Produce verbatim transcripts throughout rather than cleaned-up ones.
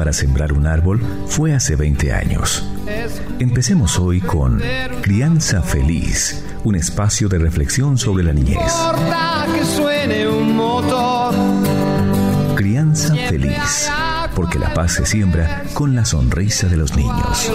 para sembrar un árbol fue hace veinte años. Empecemos hoy con Crianza Feliz, un espacio de reflexión sobre la niñez. Crianza Feliz, porque la paz se siembra con la sonrisa de los niños.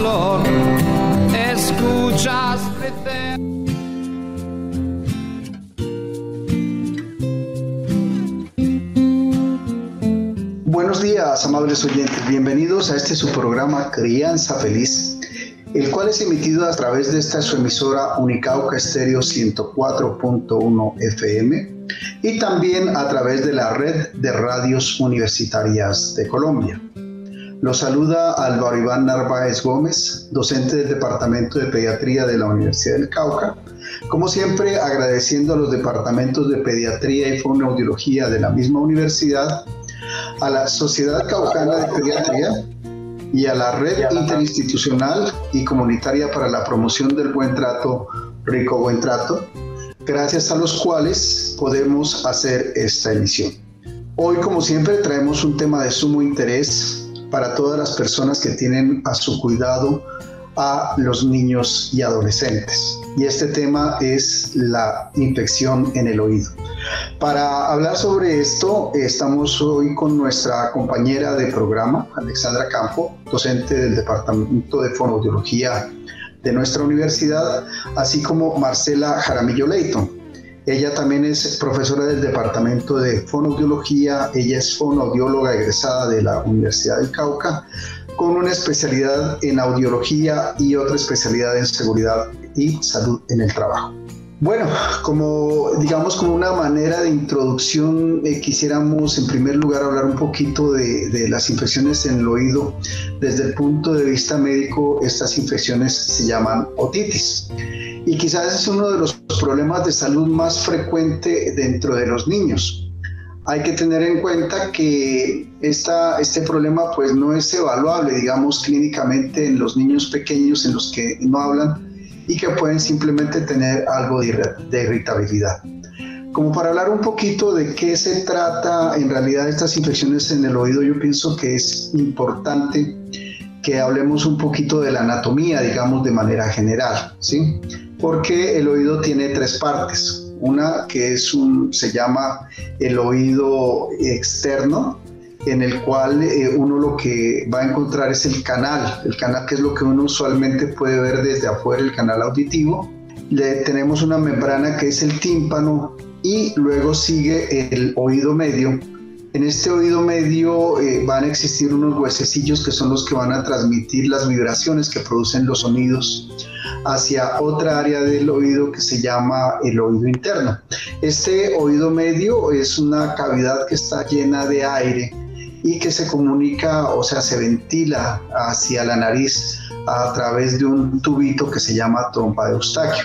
Buenos días, amables oyentes. Bienvenidos a este su programa Crianza Feliz, el cual es emitido a través de esta su emisora Unicauca Estéreo ciento cuatro punto uno F M y también a través de la red de radios universitarias de Colombia. Los saluda Álvaro Iván Narváez Gómez, docente del Departamento de Pediatría de la Universidad del Cauca. Como siempre, agradeciendo a los departamentos de Pediatría y Fonoaudiología de la misma universidad, a la Sociedad Caucana de Pediatría y a la Red Interinstitucional y Comunitaria para la Promoción del Buen Trato, Rico Buen Trato, gracias a los cuales podemos hacer esta emisión. Hoy, como siempre, traemos un tema de sumo interés para todas las personas que tienen a su cuidado a los niños y adolescentes. Y este tema es la infección en el oído. Para hablar sobre esto, estamos hoy con nuestra compañera de programa, Alexandra Campo, docente del Departamento de Fonoaudiología de nuestra universidad, así como Marcela Jaramillo Leighton. Ella también es profesora del Departamento de Fonoaudiología, ella es fonoaudióloga egresada de la Universidad del Cauca, con una especialidad en audiología y otra especialidad en seguridad y salud en el trabajo. Bueno, como digamos como una manera de introducción, eh, quisiéramos en primer lugar hablar un poquito de, de las infecciones en el oído. Desde el punto de vista médico, estas infecciones se llaman otitis. Y quizás es uno de los problemas de salud más frecuente dentro de los niños. Hay que tener en cuenta que esta, este problema pues no es evaluable, digamos, clínicamente en los niños pequeños, en los que no hablan, y que pueden simplemente tener algo de, de irritabilidad. Como para hablar un poquito de qué se trata en realidad estas infecciones en el oído, yo pienso que es importante que hablemos un poquito de la anatomía, digamos, de manera general, ¿sí? Porque el oído tiene tres partes. Una que es un, se llama el oído externo, en el cual eh, uno lo que va a encontrar es el canal, el canal que es lo que uno usualmente puede ver desde afuera, el canal auditivo. Le tenemos una membrana que es el tímpano y luego sigue el oído medio. En este oído medio eh, van a existir unos huesecillos que son los que van a transmitir las vibraciones que producen los sonidos hacia otra área del oído que se llama el oído interno. Este oído medio es una cavidad que está llena de aire y que se comunica, o sea, se ventila hacia la nariz a través de un tubito que se llama trompa de Eustaquio.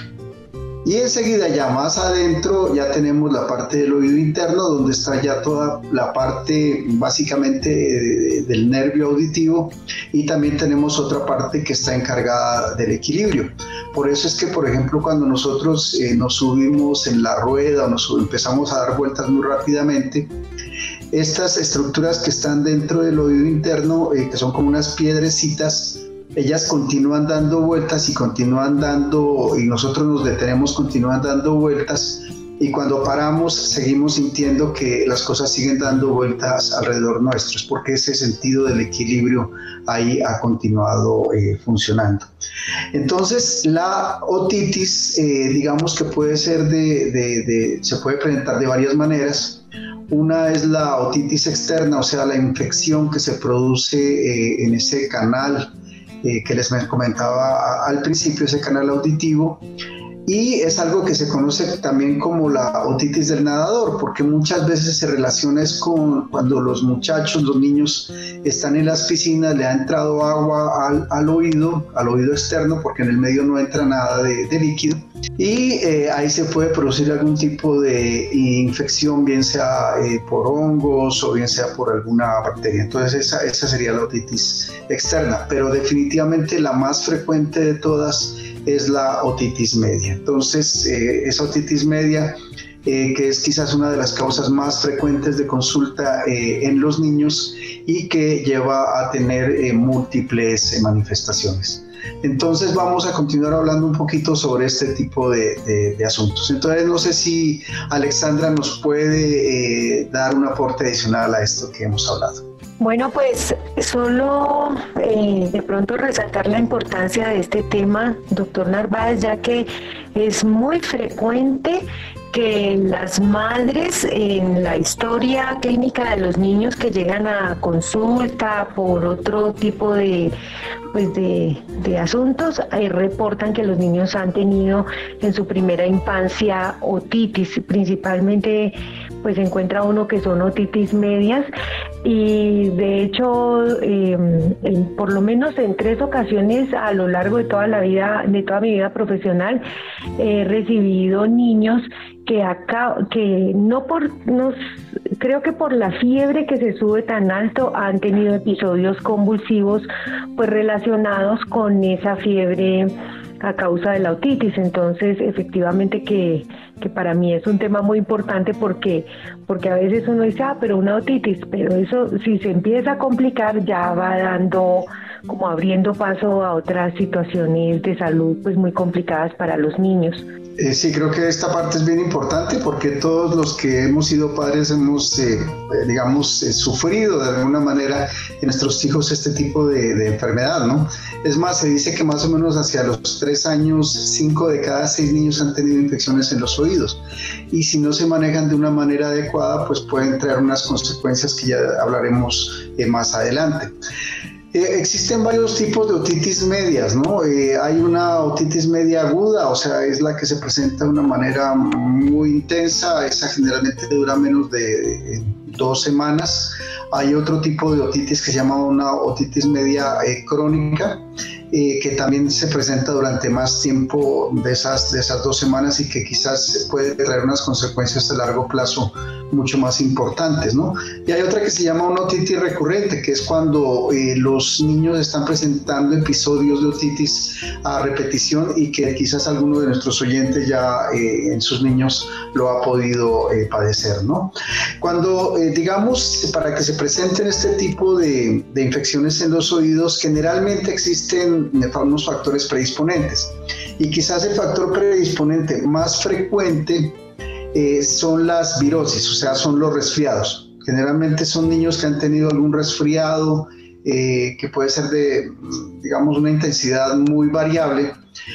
Y enseguida, ya más adentro, ya tenemos la parte del oído interno, donde está ya toda la parte básicamente de, de, del nervio auditivo, y también tenemos otra parte que está encargada del equilibrio. Por eso es que, por ejemplo, cuando nosotros eh, nos subimos en la rueda o nos sub- empezamos a dar vueltas muy rápidamente, estas estructuras que están dentro del oído interno, eh, que son como unas piedrecitas, ellas continúan dando vueltas y continúan dando, y nosotros nos detenemos, continúan dando vueltas, y cuando paramos seguimos sintiendo que las cosas siguen dando vueltas alrededor nuestro, es porque ese sentido del equilibrio ahí ha continuado eh, funcionando. Entonces la otitis, eh, digamos que puede ser de, de, de, se puede presentar de varias maneras. Una es la otitis externa, o sea, la infección que se produce eh, en ese canal eh, que les comentaba al principio, ese canal auditivo, y es algo que se conoce también como la otitis del nadador, porque muchas veces se relaciona es con cuando los muchachos, los niños están en las piscinas, le ha entrado agua al, al oído, al oído externo, porque en el medio no entra nada de, de líquido, y eh, ahí se puede producir algún tipo de infección, bien sea eh, por hongos o bien sea por alguna bacteria. Entonces esa, esa sería la otitis externa, pero definitivamente la más frecuente de todas es la otitis media. Entonces eh, esa otitis media eh, que es quizás una de las causas más frecuentes de consulta eh, en los niños y que lleva a tener eh, múltiples eh, manifestaciones. Entonces vamos a continuar hablando un poquito sobre este tipo de, de, de asuntos. Entonces no sé si Alexandra nos puede eh, dar un aporte adicional a esto que hemos hablado. Bueno, pues solo eh, de pronto resaltar la importancia de este tema, doctor Narváez, ya que es muy frecuente que las madres en la historia clínica de los niños que llegan a consulta por otro tipo de, pues de, de asuntos, eh, reportan que los niños han tenido en su primera infancia otitis, principalmente pues se encuentra uno que son otitis medias, y de hecho eh, en, por lo menos en tres ocasiones a lo largo de toda la vida, de toda mi vida profesional, he recibido niños que acá, que no por, no, creo que por la fiebre que se sube tan alto han tenido episodios convulsivos pues relacionados con esa fiebre a causa de la otitis. Entonces efectivamente que, que para mí es un tema muy importante porque, porque a veces uno dice, ah, pero una otitis, pero eso si se empieza a complicar ya va dando, como abriendo paso a otras situaciones de salud pues muy complicadas para los niños. Eh, sí, creo que esta parte es bien importante porque todos los que hemos sido padres hemos, eh, digamos, eh, sufrido de alguna manera en nuestros hijos este tipo de, de enfermedad, ¿no? Es más, se dice que más o menos hacia los tres años, cinco de cada seis niños han tenido infecciones en los oídos. Y si no se manejan de una manera adecuada, pues pueden traer unas consecuencias que ya hablaremos eh, más adelante. Eh, existen varios tipos de otitis medias, ¿no? Eh, hay una otitis media aguda, o sea, es la que se presenta de una manera muy intensa, esa generalmente dura menos de, de dos semanas. Hay otro tipo de otitis que se llama una otitis media eh, crónica, eh, que también se presenta durante más tiempo de esas, de esas dos semanas y que quizás puede traer unas consecuencias a largo plazo mucho más importantes, ¿no? Y hay otra que se llama una otitis recurrente, que es cuando eh, los niños están presentando episodios de otitis a repetición y que quizás alguno de nuestros oyentes ya eh, en sus niños lo ha podido eh, padecer, ¿no? Cuando, eh, digamos, para que se presenten este tipo de, de infecciones en los oídos, generalmente existen unos factores predisponentes y quizás el factor predisponente más frecuente Eh, son las virosis, o sea, son los resfriados. Generalmente son niños que han tenido algún resfriado eh, que puede ser de, digamos, una intensidad muy variable,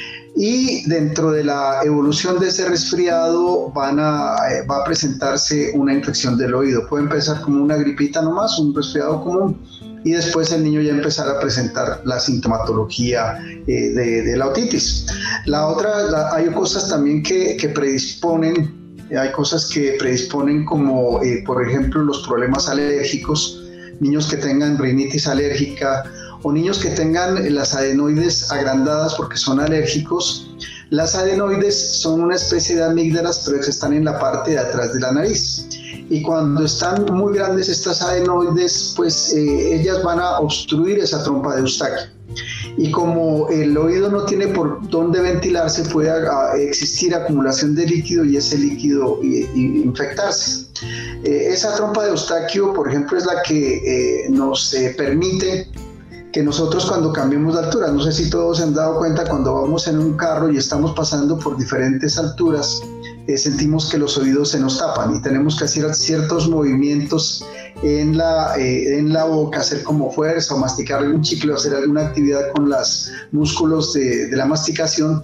y dentro de la evolución de ese resfriado van a, eh, va a presentarse una infección del oído. Puede empezar como una gripita nomás, un resfriado común, y después el niño ya empezar a presentar la sintomatología eh, de, de la otitis. La otra, la, hay cosas también que, que predisponen. Hay cosas que predisponen como, eh, por ejemplo, los problemas alérgicos, niños que tengan rinitis alérgica o niños que tengan las adenoides agrandadas porque son alérgicos. Las adenoides son una especie de amígdalas, pero que están en la parte de atrás de la nariz. Y cuando están muy grandes estas adenoides, pues eh, ellas van a obstruir esa trompa de Eustaquio. Y como el oído no tiene por dónde ventilarse, puede a, a existir acumulación de líquido y ese líquido y, y infectarse. Eh, esa trompa de Eustaquio, por ejemplo, es la que eh, nos eh, permite que nosotros cuando cambiemos de altura, no sé si todos se han dado cuenta, cuando vamos en un carro y estamos pasando por diferentes alturas, eh, sentimos que los oídos se nos tapan y tenemos que hacer ciertos movimientos en la, eh, en la boca, hacer como fuerza o masticar algún chicle o hacer alguna actividad con los músculos de, de la masticación,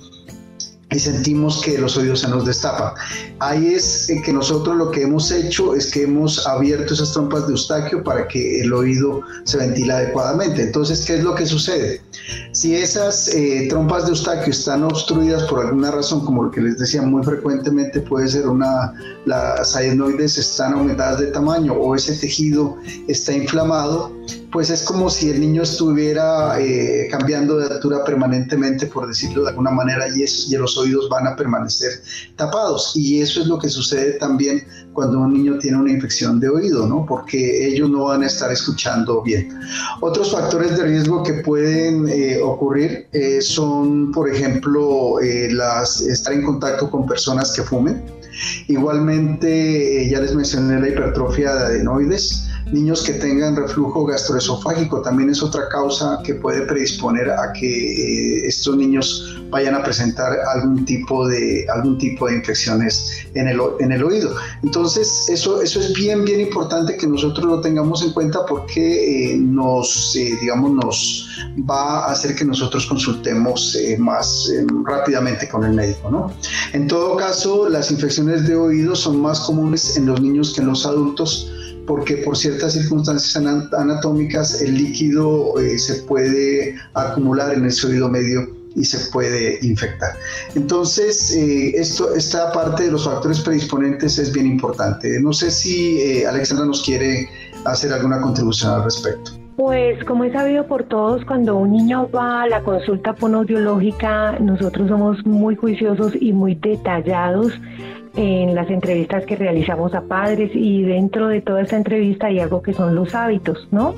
y sentimos que los oídos se nos destapan. Ahí es que nosotros lo que hemos hecho es que hemos abierto esas trompas de Eustaquio para que el oído se ventile adecuadamente. Entonces, ¿qué es lo que sucede? Si esas eh, trompas de Eustaquio están obstruidas por alguna razón, como lo que les decía, muy frecuentemente puede ser una, las adenoides están aumentadas de tamaño o ese tejido está inflamado, pues es como si el niño estuviera eh, cambiando de altura permanentemente, por decirlo de alguna manera, y, eso, y los oídos van a permanecer tapados. Y eso es lo que sucede también cuando un niño tiene una infección de oído, ¿no? Porque ellos no van a estar escuchando bien. Otros factores de riesgo que pueden eh, ocurrir eh, son, por ejemplo, eh, las, estar en contacto con personas que fumen. Igualmente, eh, ya les mencioné la hipertrofia de adenoides. Niños que tengan reflujo gastroesofágico también es otra causa que puede predisponer a que eh, estos niños vayan a presentar algún tipo de, algún tipo de infecciones en el, en el oído. Entonces, eso, eso es bien, bien importante que nosotros lo tengamos en cuenta porque eh, nos, eh, digamos, nos va a hacer que nosotros consultemos eh, más eh, rápidamente con el médico, ¿no? En todo caso, las infecciones de oído son más comunes en los niños que en los adultos, porque por ciertas circunstancias anatómicas el líquido eh, se puede acumular en ese oído medio y se puede infectar. Entonces, eh, esto, esta parte de los factores predisponentes es bien importante. No sé si eh, Alexandra nos quiere hacer alguna contribución al respecto. Pues como es sabido por todos, cuando un niño va a la consulta fonoaudiológica, nosotros somos muy juiciosos y muy detallados en las entrevistas que realizamos a padres, y dentro de toda esta entrevista hay algo que son los hábitos, ¿no?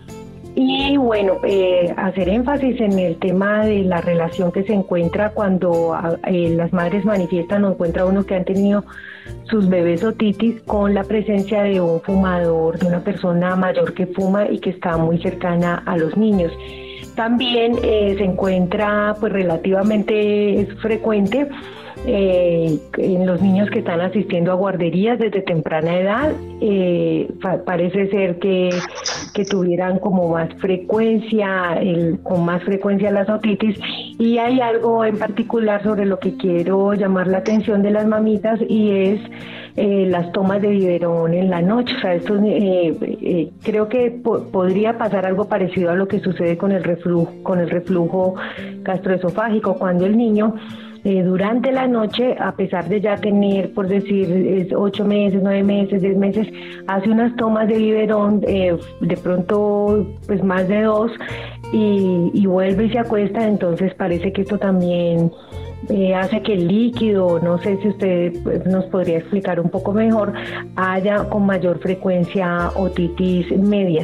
Y bueno, eh, hacer énfasis en el tema de la relación que se encuentra cuando eh, las madres manifiestan o encuentra uno que han tenido sus bebés otitis con la presencia de un fumador, de una persona mayor que fuma y que está muy cercana a los niños. También eh, se encuentra pues relativamente es frecuente Eh, en los niños que están asistiendo a guarderías desde temprana edad. Eh, pa- parece ser que, que tuvieran como más frecuencia, el, con más frecuencia las otitis, y hay algo en particular sobre lo que quiero llamar la atención de las mamitas, y es eh, las tomas de biberón en la noche. O sea, esto, eh, eh, creo que po- podría pasar algo parecido a lo que sucede con el reflujo, con el reflujo gastroesofágico, cuando el niño Eh, durante la noche, a pesar de ya tener, por decir, es ocho meses, nueve meses, diez meses, hace unas tomas de biberón, eh, de pronto pues más de dos, y, y vuelve y se acuesta. Entonces parece que esto también eh, hace que el líquido, no sé si usted pues, nos podría explicar un poco mejor, haya con mayor frecuencia otitis medias.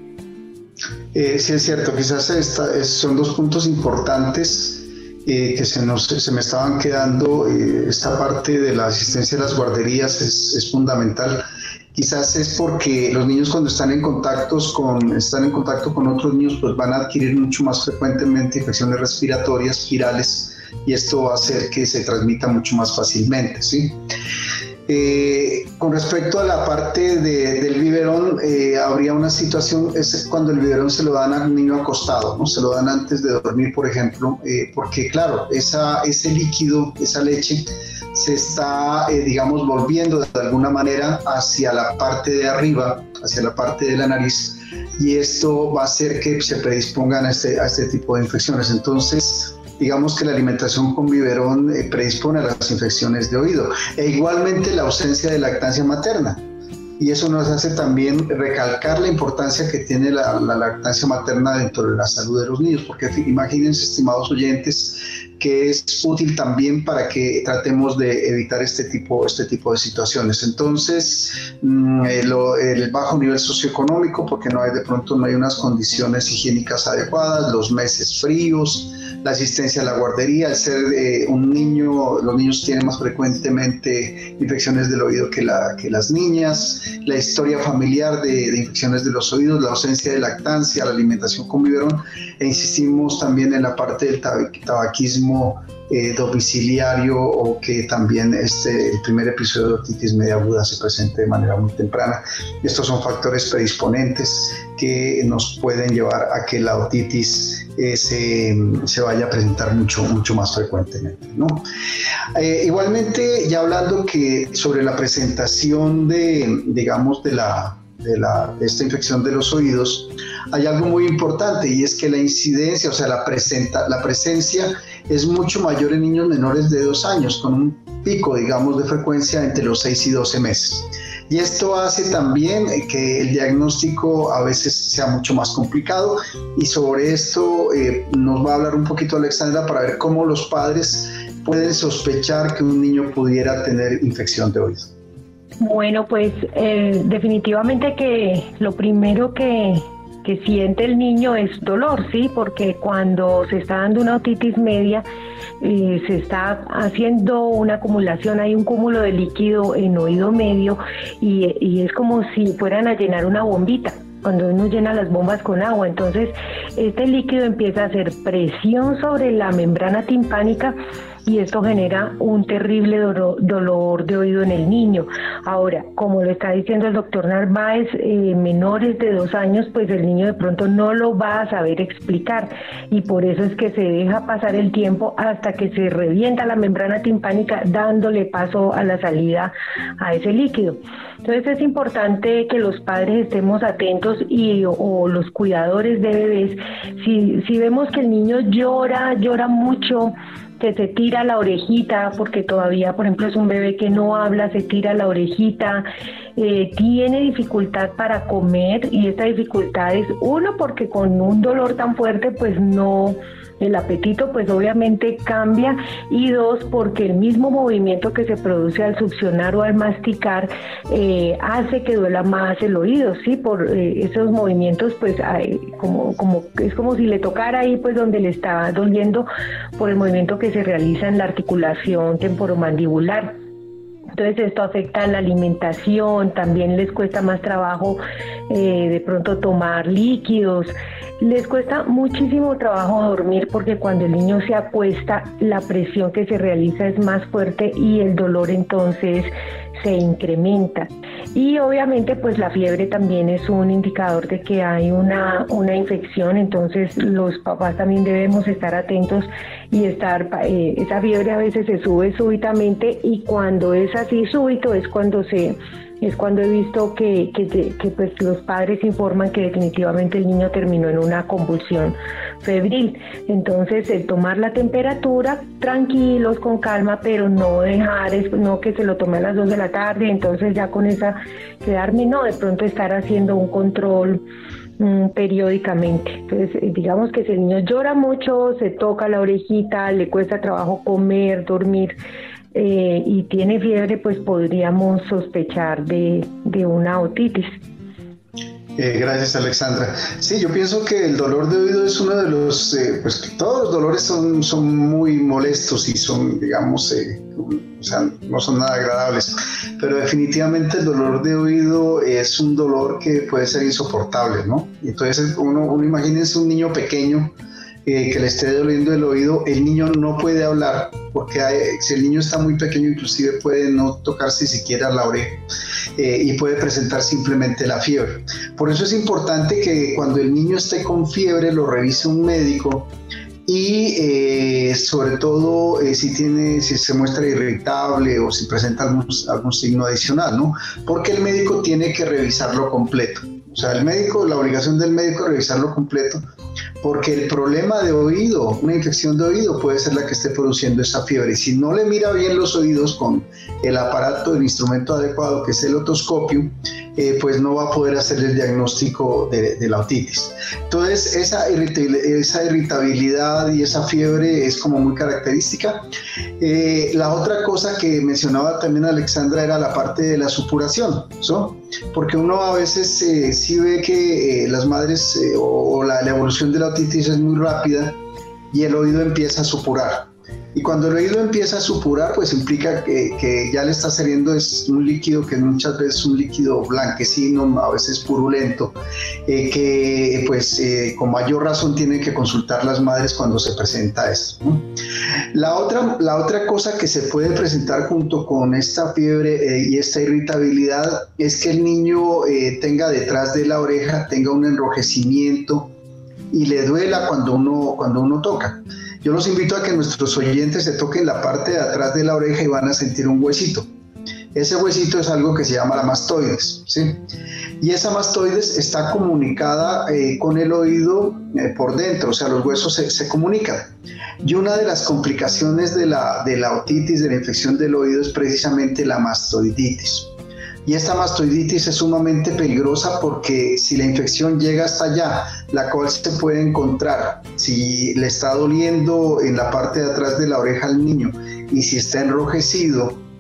Eh, sí, es cierto, quizás esta, es, son dos puntos importantes Eh, que se, nos, se me estaban quedando. Eh, esta parte de la asistencia a las guarderías es, es fundamental. Quizás es porque los niños, cuando están en, contactos con, están en contacto con otros niños, pues van a adquirir mucho más frecuentemente infecciones respiratorias virales, y esto va a hacer que se transmita mucho más fácilmente, ¿sí? Eh, con respecto a la parte de, del biberón, eh, habría una situación, es cuando el biberón se lo dan al niño acostado, ¿no? Se lo dan antes de dormir, por ejemplo, eh, porque claro, esa, ese líquido, esa leche, se está, eh, digamos, volviendo de alguna manera hacia la parte de arriba, hacia la parte de la nariz, y esto va a hacer que se predispongan a este, a este tipo de infecciones. Entonces, digamos que la alimentación con biberón eh, predispone a las infecciones de oído, e igualmente la ausencia de lactancia materna. Y eso nos hace también recalcar la importancia que tiene la, la lactancia materna dentro de la salud de los niños, porque imagínense, estimados oyentes, que es útil también para que tratemos de evitar este tipo, este tipo de situaciones. Entonces, mmm, el, el bajo nivel socioeconómico, porque no hay, de pronto no hay unas condiciones higiénicas adecuadas, los meses fríos, la asistencia a la guardería, al ser eh, un niño, los niños tienen más frecuentemente infecciones del oído que, la, que las niñas, la historia familiar de, de infecciones de los oídos, la ausencia de lactancia, la alimentación con biberón, e insistimos también en la parte del tab- tabaquismo eh, domiciliario, o que también este, el primer episodio de otitis media aguda se presente de manera muy temprana. Estos son factores predisponentes que nos pueden llevar a que la otitis eh, se, se vaya a presentar mucho, mucho más frecuentemente, ¿no? Eh, igualmente, ya hablando que sobre la presentación de, digamos, de la De, la, de esta infección de los oídos, hay algo muy importante, y es que la incidencia, o sea, la, presenta, la presencia es mucho mayor en niños menores de dos años, con un pico, digamos, de frecuencia entre los seis y doce meses. Y esto hace también que el diagnóstico a veces sea mucho más complicado, y sobre esto eh, nos va a hablar un poquito Alexandra para ver cómo los padres pueden sospechar que un niño pudiera tener infección de oído. Bueno, pues eh, definitivamente que lo primero que, que siente el niño es dolor, ¿sí? Porque cuando se está dando una otitis media, eh, se está haciendo una acumulación, hay un cúmulo de líquido en oído medio y, y es como si fueran a llenar una bombita. Cuando uno llena las bombas con agua, entonces este líquido empieza a hacer presión sobre la membrana timpánica y esto genera un terrible dolor, dolor de oído en el niño. Ahora, como lo está diciendo el doctor Narváez, eh, menores de dos años, pues el niño de pronto no lo va a saber explicar y por eso es que se deja pasar el tiempo hasta que se revienta la membrana timpánica dándole paso a la salida a ese líquido. Entonces es importante que los padres estemos atentos y o, o los cuidadores de bebés, si, si vemos que el niño llora, llora mucho, que se tira la orejita, porque todavía, por ejemplo, es un bebé que no habla, se tira la orejita, eh, tiene dificultad para comer y esta dificultad es, uno, porque con un dolor tan fuerte, pues no, el apetito pues obviamente cambia y dos, porque el mismo movimiento que se produce al succionar o al masticar eh, hace que duela más el oído, ¿sí? Por eh, esos movimientos pues hay, como, como, es como si le tocara ahí pues donde le está doliendo por el movimiento que se realiza en la articulación temporomandibular. Entonces esto afecta a la alimentación, también les cuesta más trabajo eh, de pronto tomar líquidos, les cuesta muchísimo trabajo dormir porque cuando el niño se acuesta la presión que se realiza es más fuerte y el dolor entonces se incrementa. Y obviamente pues la fiebre también es un indicador de que hay una, una infección, entonces los papás también debemos estar atentos y estar, eh, esa fiebre a veces se sube súbitamente y cuando es así súbito es cuando se es cuando he visto que, que, que pues los padres informan que definitivamente el niño terminó en una convulsión febril. Entonces el tomar la temperatura tranquilos, con calma, pero no dejar, no que se lo tome a las dos de la tarde, entonces ya con esa quedarme, no, de pronto estar haciendo un control mmm, periódicamente. Entonces digamos que si el niño llora mucho, se toca la orejita, le cuesta trabajo comer, dormir, Eh, y tiene fiebre, pues podríamos sospechar de, de una otitis. Eh, gracias, Alexandra. Sí, yo pienso que el dolor de oído es uno de los, eh, pues que todos los dolores son, son muy molestos y son, digamos, eh, o sea, no son nada agradables, pero definitivamente el dolor de oído es un dolor que puede ser insoportable, ¿no? Entonces uno, uno imagínense un niño pequeño Eh, que le esté doliendo el oído, el niño no puede hablar, porque hay, si el niño está muy pequeño inclusive puede no tocarse siquiera la oreja eh, y puede presentar simplemente la fiebre. Por eso es importante que cuando el niño esté con fiebre lo revise un médico y eh, sobre todo eh, si tiene, si se muestra irritable o si presenta algún, algún signo adicional, ¿no? Porque el médico tiene que revisarlo completo. O sea, el médico, la obligación del médico es revisarlo completo, porque el problema de oído, una infección de oído puede ser la que esté produciendo esa fiebre. Si no le mira bien los oídos con el aparato, el instrumento adecuado que es el otoscopio, eh, pues no va a poder hacer el diagnóstico de, de la otitis. Entonces esa, esa irritabilidad y esa fiebre es como muy característica. Eh, la otra cosa que mencionaba también Alexandra era la parte de la supuración, ¿so? Porque uno a veces eh, sí ve que eh, las madres eh, o, o la, la evolución de la otitis es muy rápida y el oído empieza a supurar. Y cuando el oído empieza a supurar, pues implica que, que ya le está saliendo es un líquido que muchas veces es un líquido blanquecino, a veces purulento, eh, que pues eh, con mayor razón tienen que consultar las madres cuando se presenta esto, ¿no? La otra, la otra cosa que se puede presentar junto con esta fiebre eh, y esta irritabilidad es que el niño eh, tenga detrás de la oreja, tenga un enrojecimiento y le duela cuando uno, cuando uno toca. Yo los invito a que nuestros oyentes se toquen la parte de atrás de la oreja y van a sentir un huesito. Ese huesito es algo que se llama la mastoides, ¿sí? Y esa mastoides está comunicada eh, con el oído eh, por dentro, o sea, los huesos se, se comunican. Y una de las complicaciones de la, de la otitis, de la infección del oído, es precisamente la mastoiditis. Y esta mastoiditis es sumamente peligrosa porque si la infección llega hasta allá, la cual se puede encontrar si le está doliendo en la parte de atrás de la oreja al niño y si está enrojecido,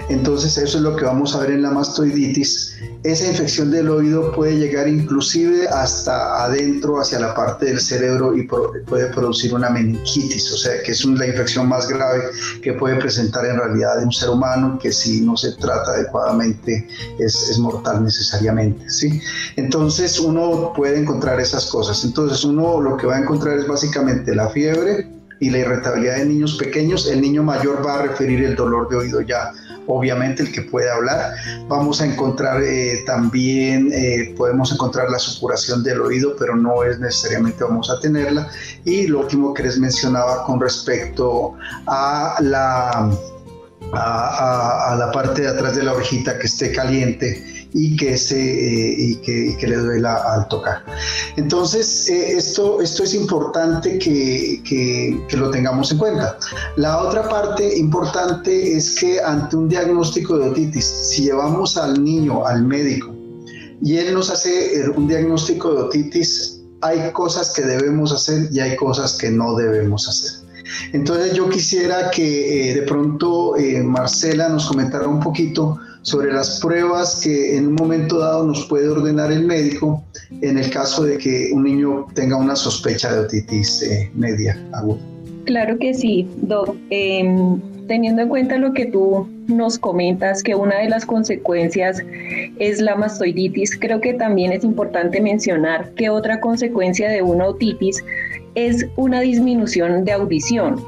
Entonces eso es lo que vamos a ver en la mastoiditis. Esa infección del oído puede llegar inclusive hasta adentro, hacia la parte del cerebro, y pro- puede producir una meningitis, o sea que es una, la infección más grave que puede presentar en realidad un ser humano, que si no se trata adecuadamente es, es mortal necesariamente, ¿sí? Entonces uno puede encontrar esas cosas. Entonces uno lo que va a encontrar es básicamente la fiebre y la irritabilidad de niños pequeños. El niño mayor va a referir el dolor de oído ya, obviamente el que puede hablar. Vamos a encontrar eh, también, eh, podemos encontrar la supuración del oído, pero no es necesariamente vamos a tenerla. Y lo último que les mencionaba con respecto a la, a, a, a la parte de atrás de la orejita que esté caliente y que, se, eh, y que, y que le duela al tocar. Entonces, eh, esto, esto es importante que, que, que lo tengamos en cuenta. La otra parte importante es que ante un diagnóstico de otitis, si llevamos al niño al médico y él nos hace un diagnóstico de otitis, hay cosas que debemos hacer y hay cosas que no debemos hacer. Entonces yo quisiera que eh, de pronto eh, Marcela nos comentara un poquito sobre las pruebas que en un momento dado nos puede ordenar el médico en el caso de que un niño tenga una sospecha de otitis eh, media aguda. Claro que sí, Doc. Eh, teniendo en cuenta lo que tú nos comentas, que una de las consecuencias es la mastoiditis, creo que también es importante mencionar que otra consecuencia de una otitis es una disminución de audición.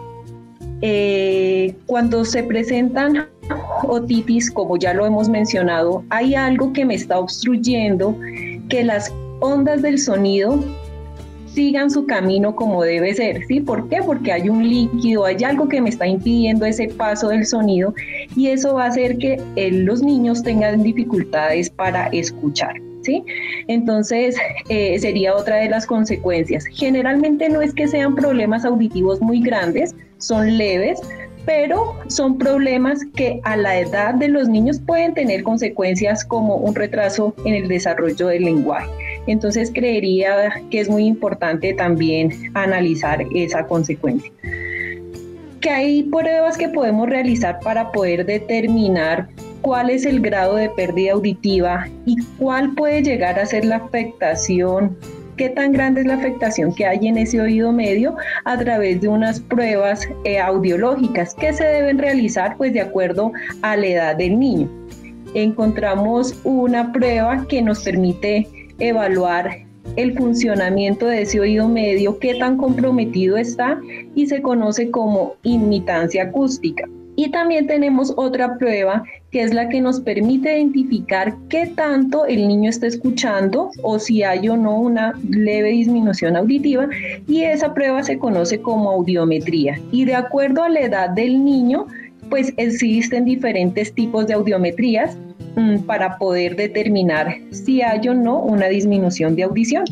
Eh, cuando se presentan otitis, como ya lo hemos mencionado, hay algo que me está obstruyendo que las ondas del sonido sigan su camino como debe ser, ¿sí? ¿Por qué? Porque hay un líquido, hay algo que me está impidiendo ese paso del sonido, y eso va a hacer que eh, los niños tengan dificultades para escuchar, ¿sí? Entonces, eh, sería otra de las consecuencias. Generalmente no es que sean problemas auditivos muy grandes, son leves, pero son problemas que a la edad de los niños pueden tener consecuencias como un retraso en el desarrollo del lenguaje. Entonces creería que es muy importante también analizar esa consecuencia. Que hay pruebas que podemos realizar para poder determinar cuál es el grado de pérdida auditiva y cuál puede llegar a ser la afectación, qué tan grande es la afectación que hay en ese oído medio a través de unas pruebas eh, audiológicas que se deben realizar pues de acuerdo a la edad del niño. Encontramos una prueba que nos permite evaluar el funcionamiento de ese oído medio, qué tan comprometido está, y se conoce como imitancia acústica. Y también tenemos otra prueba que es la que nos permite identificar qué tanto el niño está escuchando o si hay o no una leve disminución auditiva, y esa prueba se conoce como audiometría. Y de acuerdo a la edad del niño, pues existen diferentes tipos de audiometrías mmm, para poder determinar si hay o no una disminución de audición.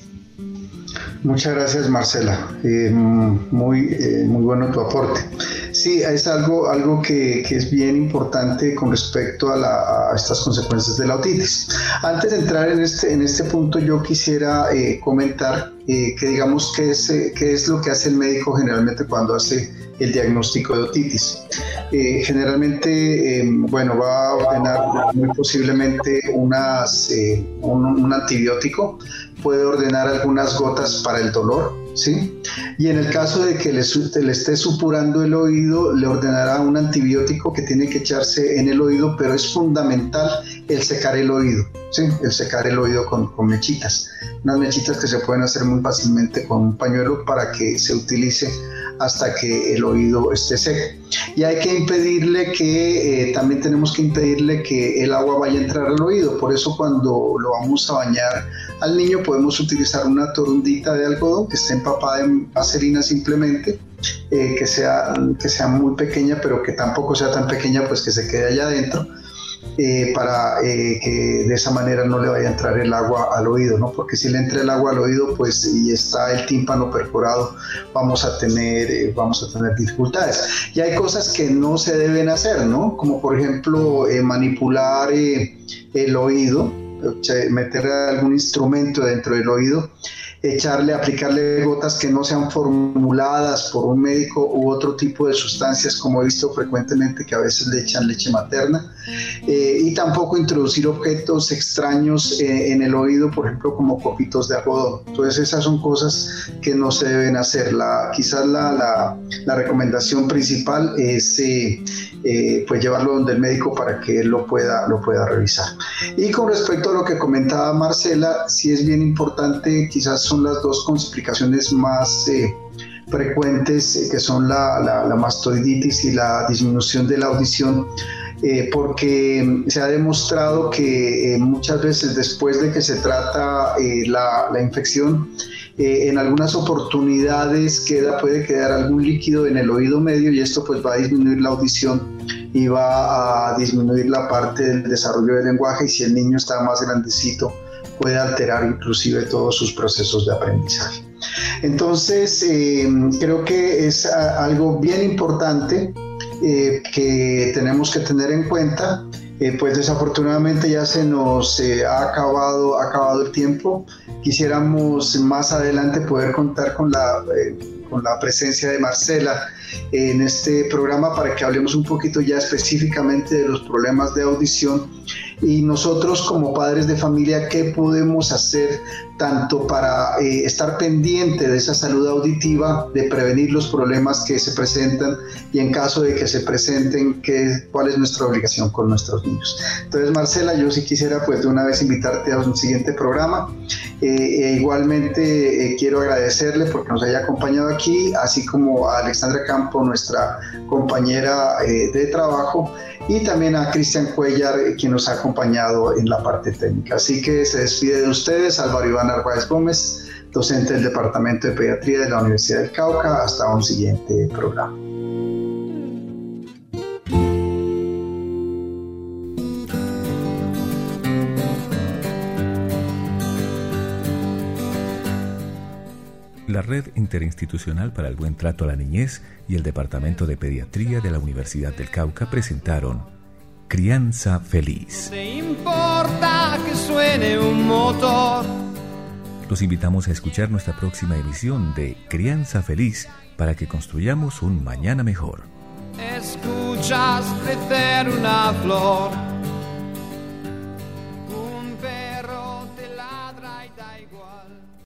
Muchas gracias, Marcela. Eh, muy, eh, muy bueno tu aporte. Sí, es algo, algo que, que es bien importante con respecto a, la, a estas consecuencias de la otitis. Antes de entrar en este, en este punto, yo quisiera eh, comentar eh, que digamos qué es, eh, qué es lo que hace el médico generalmente cuando hace el diagnóstico de otitis. Eh, generalmente, eh, bueno, va a ordenar muy posiblemente unas, eh, un, un antibiótico, puede ordenar algunas gotas para el dolor, ¿sí? Y en el caso de que le, le esté supurando el oído, le ordenará un antibiótico que tiene que echarse en el oído, pero es fundamental el secar el oído, ¿sí? El secar el oído con, con mechitas, unas mechitas que se pueden hacer muy fácilmente con un pañuelo para que se utilice hasta que el oído esté seco. Y hay que impedirle que, eh, también tenemos que impedirle que el agua vaya a entrar al oído. Por eso cuando lo vamos a bañar al niño podemos utilizar una torundita de algodón que esté empapada en vaselina simplemente, eh, que sea, que sea muy pequeña, pero que tampoco sea tan pequeña pues que se quede allá adentro. Eh, para eh, que de esa manera no le vaya a entrar el agua al oído, ¿no? Porque si le entra el agua al oído, pues y está el tímpano perforado, vamos a tener, eh, vamos a tener dificultades. Y hay cosas que no se deben hacer, ¿no? Como por ejemplo eh, manipular eh, el oído, meter algún instrumento dentro del oído. echarle, aplicarle gotas que no sean formuladas por un médico u otro tipo de sustancias, como he visto frecuentemente que a veces le echan leche materna, eh, y tampoco introducir objetos extraños eh, en el oído, por ejemplo, como copitos de algodón. Entonces esas son cosas que no se deben hacer. La, quizás la, la, la recomendación principal es eh, eh, pues llevarlo donde el médico para que él lo pueda, lo pueda revisar. Y con respecto a lo que comentaba Marcela, sí es bien importante, quizás son las dos complicaciones más eh, frecuentes, eh, que son la, la, la mastoiditis y la disminución de la audición, eh, porque se ha demostrado que eh, muchas veces después de que se trata eh, la, la infección, eh, en algunas oportunidades queda, puede quedar algún líquido en el oído medio, y esto pues va a disminuir la audición y va a disminuir la parte del desarrollo del lenguaje, y si el niño está más grandecito puede alterar inclusive todos sus procesos de aprendizaje. Entonces eh, creo que es a, algo bien importante eh, que tenemos que tener en cuenta. Eh, pues desafortunadamente ya se nos eh, ha acabado, ha acabado el tiempo. Quisiéramos más adelante poder contar con la, eh, con la presencia de Marcela en este programa para que hablemos un poquito ya específicamente de los problemas de audición, y nosotros como padres de familia, qué podemos hacer tanto para eh, estar pendiente de esa salud auditiva, de prevenir los problemas que se presentan, y en caso de que se presenten, qué, cuál es nuestra obligación con nuestros niños. Entonces, Marcela, yo sí quisiera pues de una vez invitarte a un siguiente programa. Eh, e igualmente eh, quiero agradecerle porque nos haya acompañado aquí, así como a Alexandra Campo, nuestra compañera eh, de trabajo, y también a Cristian Cuellar, eh, quien nos ha acompañado en la parte técnica. Así que se despide de ustedes Álvaro Iván Narváez Gómez, docente del Departamento de Pediatría de la Universidad del Cauca. Hasta un siguiente programa. La Red Interinstitucional para el Buen Trato a la Niñez y el Departamento de Pediatría de la Universidad del Cauca presentaron Crianza Feliz. ¿Te importa que suene un motor? Los invitamos a escuchar nuestra próxima emisión de Crianza Feliz para que construyamos un mañana mejor. Escuchas crecer una flor.